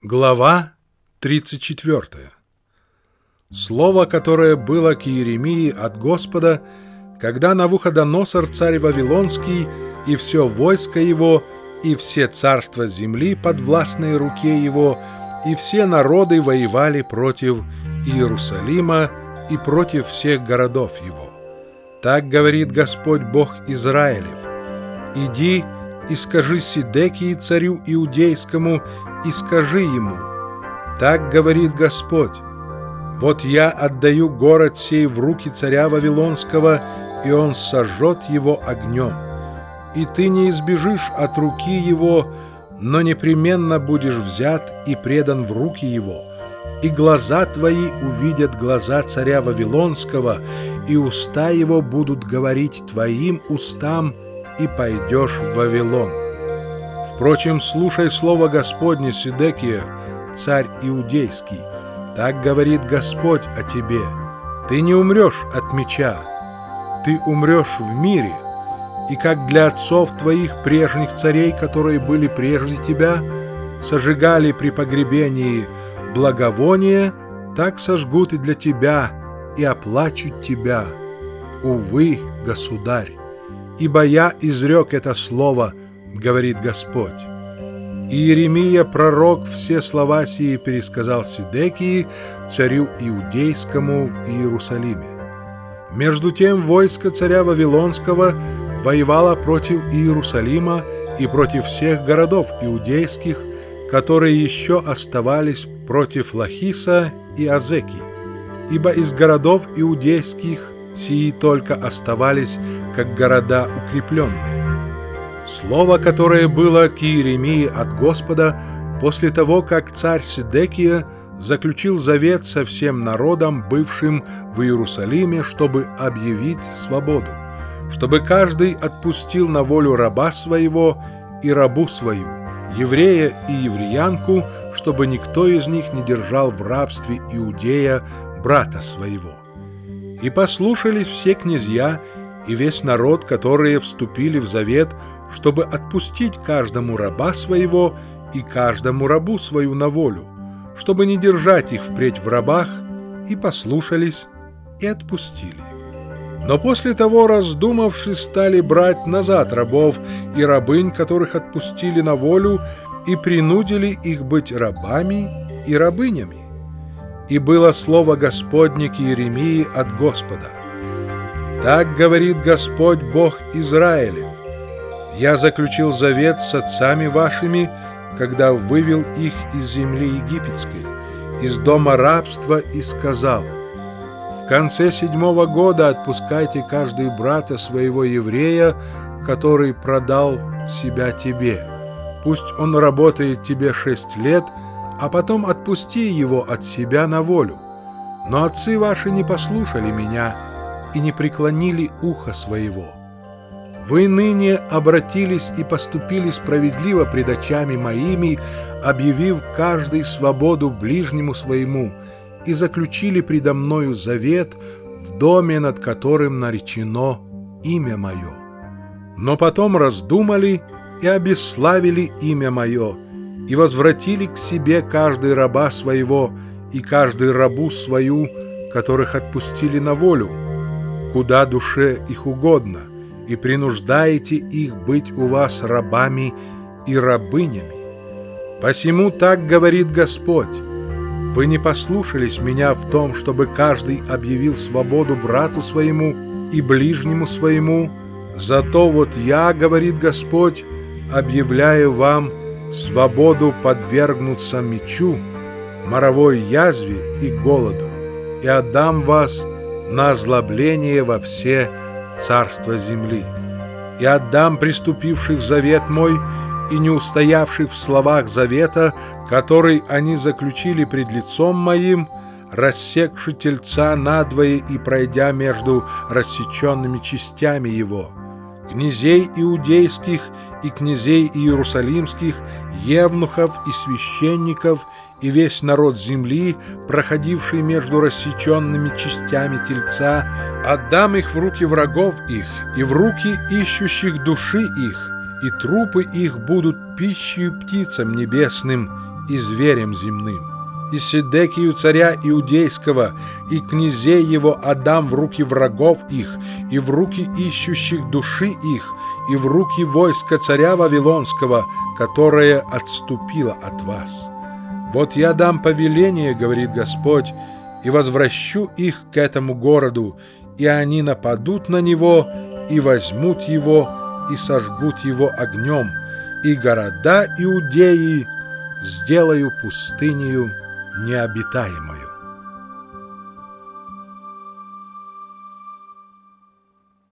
Глава 34. Слово, которое было к Иеремии от Господа, когда Навуходоносор, царь Вавилонский, и все войско его, и все царства земли подвластные руке его, и все народы воевали против Иерусалима и против всех городов его. Так говорит Господь Бог Израилев: «Иди и скажи Сидекии, царю иудейскому, и скажи ему: так говорит Господь: вот я отдаю город сей в руки царя Вавилонского, и он сожжет его огнем. И ты не избежишь от руки его, но непременно будешь взят и предан в руки его. И глаза твои увидят глаза царя Вавилонского, и уста его будут говорить твоим устам, и пойдешь в Вавилон. Впрочем, слушай слово Господне, Сидекия, царь иудейский. Так говорит Господь о тебе: ты не умрешь от меча, ты умрешь в мире, и как для отцов твоих прежних царей, которые были прежде тебя, сожигали при погребении благовония, так сожгут и для тебя, и оплачут тебя. Увы, государь, ибо я изрек это слово, говорит Господь». Иеремия, пророк, все слова сии пересказал Сидекии, царю иудейскому в Иерусалиме. Между тем войско царя Вавилонского воевало против Иерусалима и против всех городов иудейских, которые еще оставались против Лахиса и Азеки, ибо из городов иудейских сии только оставались как города укрепленные. Слово, которое было к Иеремии от Господа после того, как царь Сидекия заключил завет со всем народом, бывшим в Иерусалиме, чтобы объявить свободу, чтобы каждый отпустил на волю раба своего и рабу свою, еврея и евреянку, чтобы никто из них не держал в рабстве иудея, брата своего. И послушались все князья и весь народ, которые вступили в завет, чтобы отпустить каждому раба своего и каждому рабу свою на волю, чтобы не держать их впредь в рабах, и послушались, и отпустили. Но после того, раздумавшись, стали брать назад рабов и рабынь, которых отпустили на волю, и принудили их быть рабами и рабынями. И было слово Господне к Иеремии от Господа: «Так говорит Господь Бог Израилев: я заключил завет с отцами вашими, когда вывел их из земли египетской, из дома рабства, и сказал: в конце 7-го года отпускайте каждый брата своего еврея, который продал себя тебе. Пусть он работает тебе 6 лет, а потом отпусти его от себя на волю. Но отцы ваши не послушали меня и не преклонили ухо своего. Вы ныне обратились и поступили справедливо пред очами моими, объявив каждый свободу ближнему своему, и заключили предо мною завет в доме, над которым наречено имя мое. Но потом раздумали и обесславили имя мое, и возвратили к себе каждый раба своего и каждый рабу свою, которых отпустили на волю, куда душе их угодно, и принуждаете их быть у вас рабами и рабынями. Посему так говорит Господь: вы не послушались меня в том, чтобы каждый объявил свободу брату своему и ближнему своему, зато вот я, говорит Господь, объявляю вам свободу подвергнуться мечу, моровой язве и голоду, и отдам вас на озлобление во все царства земли. И отдам преступивших завет мой и не устоявших в словах завета, который они заключили пред лицом моим, рассекши тельца надвое и пройдя между рассеченными частями его, князей иудейских и князей иерусалимских, евнухов и священников, и весь народ земли, проходивший между рассеченными частями тельца, отдам их в руки врагов их и в руки ищущих души их, и трупы их будут пищей птицам небесным и зверем земным. И Седекию царя Иудейского, и князей его отдам в руки врагов их, и в руки ищущих души их, и в руки войска царя Вавилонского, которое отступило от вас. Вот я дам повеление, говорит Господь, и возвращу их к этому городу, и они нападут на него, и возьмут его, и сожгут его огнем, и города Иудеи сделаю пустынею необитаемою.